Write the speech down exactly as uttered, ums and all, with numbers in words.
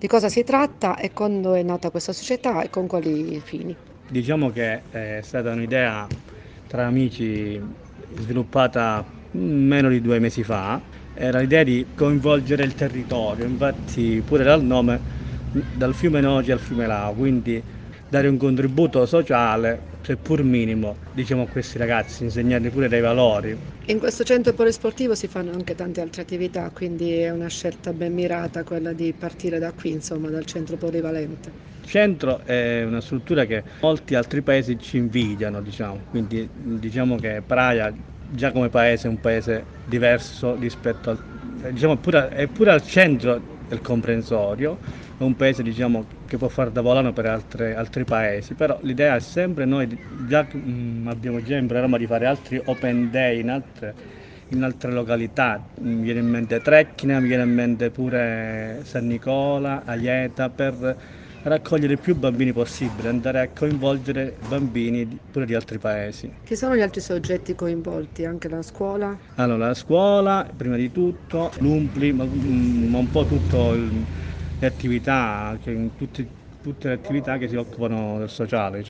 Di cosa si tratta e quando è nata questa società e con quali fini? Diciamo che è stata un'idea tra amici sviluppata meno di due mesi fa. Era l'idea di coinvolgere il territorio, infatti pure dal nome, dal fiume Noci al fiume Lao, quindi dare un contributo sociale, seppur minimo, diciamo a questi ragazzi, insegnargli pure dei valori. In questo centro polisportivo si fanno anche tante altre attività, quindi è una scelta ben mirata quella di partire da qui, insomma, dal centro polivalente. Il centro è una struttura che molti altri paesi ci invidiano, diciamo, quindi diciamo che Praia già come paese è un paese diverso rispetto al, eh, diciamo, pure, è pure al centro del comprensorio, è un paese diciamo, che può fare da volano per altre- altri paesi, però l'idea è sempre noi, di- già, mm, abbiamo già in programma di fare altri open day in altre, in altre località, mi viene in mente Trecchina, mi viene in mente pure San Nicola, Aieta, per raccogliere più bambini possibile, andare a coinvolgere bambini di- pure di altri paesi. Chi sono gli altri soggetti coinvolti? Anche la scuola? Allora, la scuola, prima di tutto, l'Umpli, ma, mm, ma un po' tutte le attività, che- tutti- tutte le attività che si occupano del sociale.